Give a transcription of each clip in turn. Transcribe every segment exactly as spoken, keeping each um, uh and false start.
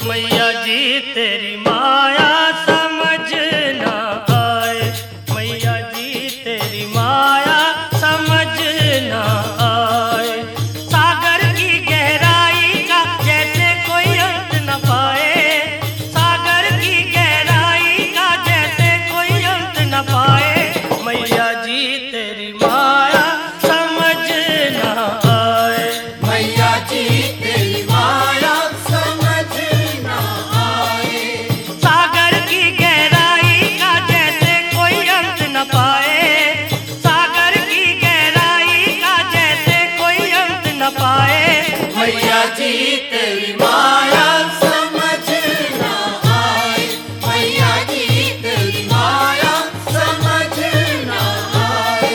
मैया जी तेरी माया समझ ना आए, मैया जी तेरी माया समझ ना आए। सागर की गहराई का जैसे कोई अंत न पाए, सागर की गहराई का जैसे कोई अंत न पाए। मैया जी तेरी माया समझ ना आए, मैया जी तेरी माया समझ ना आए। सागर की गहराई का जैसे कोई अंत न पाए, सागर की गहराई का जैसे कोई अंत न पाए। मैया जी तेरी माया समझ ना आए, मैया जी तेरी माया समझ ना आए।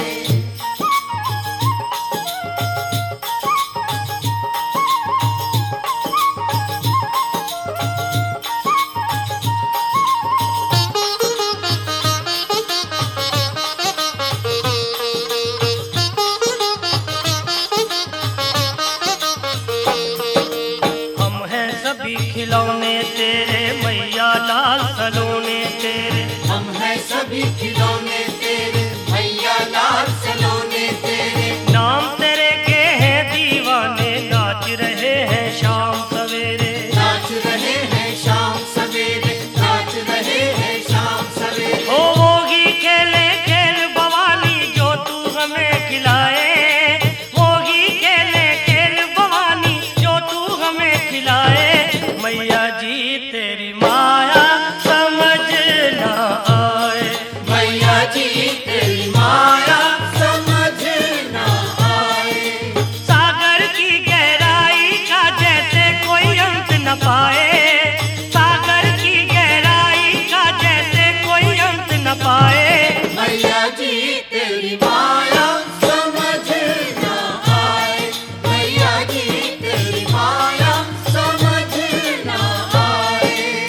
हम हैं सभी खिलौने तेरे, मैया लाल सलोने तेरे। हम हैं सभी खिलौने तेरे, मैया लाल सलोने तेरे। नाम तेरे के हैं दीवाने, नाच रहे हैं शाम सवेरे। नाच रहे हैं शाम सवेरे, नाच रहे हैं शाम सवेरे। ओ होगी खेले खेल भवानी जो तू हमें खिलाए, होगी खेले खेल भवानी जो तू हमें खिलाए। मैया जी तेरी माया समझ ना आए, मैया जी तेरी माया समझ ना आए। सागर की गहराई का जैसे कोई अंत न पाए, सागर की गहराई का जैसे कोई अंत न पाए। मैया जी तेरी माया समझ ना आए, मैया जी तेरी माया समझ ना आए।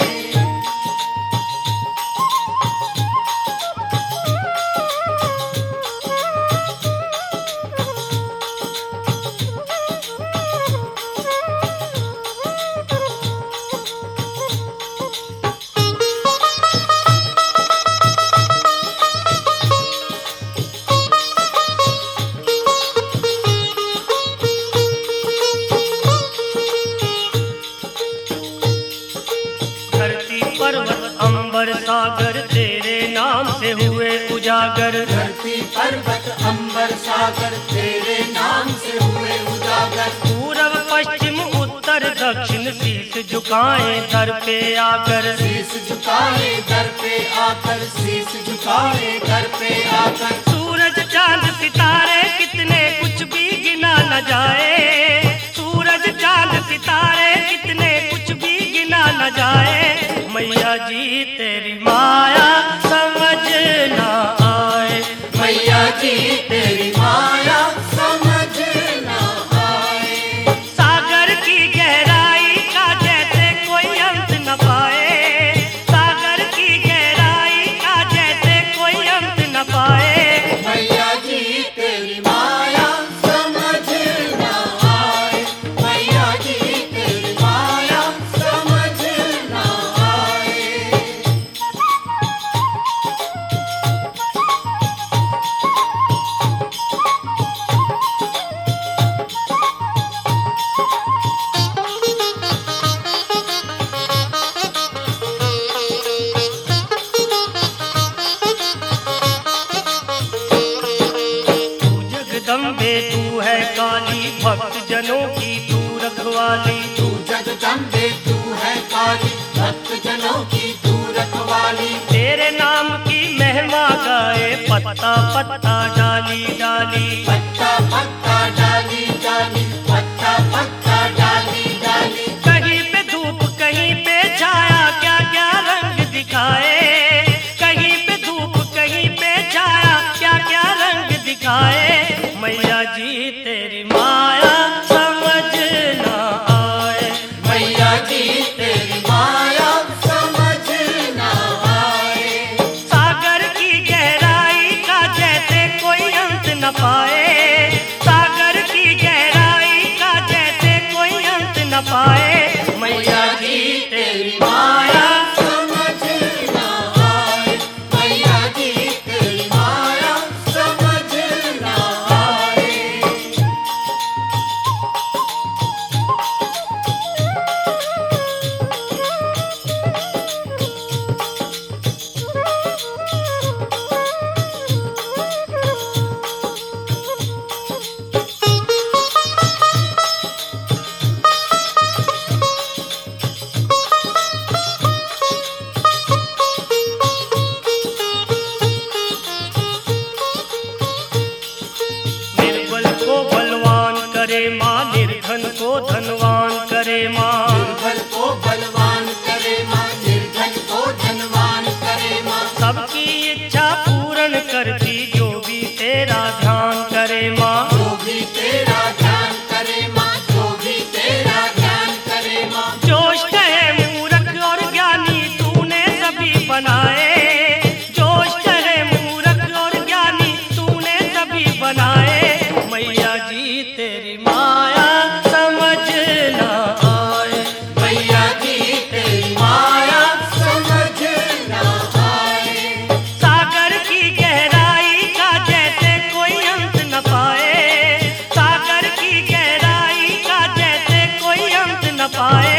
धरती पर्वत अंबर सागर तेरे नाम से हुए उजागर। धरती पर्वत अंबर सागर तेरे नाम से हुए उजागर। पूरब पश्चिम उत्तर दक्षिण शीश झुकाएं दर पे आकर। शीश झुकाए दर पे आकर, शीश झुकाए दर पे आकर। सूरज चांद सितारे कितने कुछ भी गिना न जाए, सूरज चांद सितारे कितने कुछ भी गिना न जाए। मैया जी तेरी माया समझ ना आए, मैया जी तेरी माया समझ ना आए। सागर की गहराई का जैसे कोई अंत न पाए, सागर की गहराई का जैसे कोई अंत न पाए। मैया जी तेरी माया समझ ना आए, मैया जी तेरी माया समझ ना आए। तू जगदम्बे तू है काली, भक्त जनों की तू रखवाली। तू जगदम्बे तू है काली, भक्त जनों की तू रखवाली। तेरे नाम की महिमा गाए पत्ता पत्ता डाली डाली। पत्ता पत्ता डाली डाली, पत्ता पत्ता डाली डाली। कहीं पे धूप कहीं पे छाया क्या क्या रंग दिखाए, कहीं पे धूप कहीं पे छाया क्या क्या रंग दिखाए। मैया जी तेरी माया समझ ना आए, मैया जी तेरी माया समझ ना आए। सागर की गहराई का जैसे कोई अंत न पाए, निर्धन को धनवान करे माँ, निर्बल को बलवान करे माँ, निर्धन को धनवान करे माँ। सबकी इच्छा पूर्ण करती जो भी तेरा ध्यान करे माँ, जो भी तेरा ध्यान करे माँ, जो भी तेरा ध्यान करे माँ। जोश है मूर्ख और ज्ञानी तूने सभी बनाए, जोश है मूर्ख और ज्ञानी तूने सभी बनाए। मैया जी तेरी माया समझ ना आए, मैया जी तेरी माया समझ ना आए। सागर की गहराई का जैसे कोई अंत न पाए, सागर की गहराई का जैसे कोई अंत न पाए।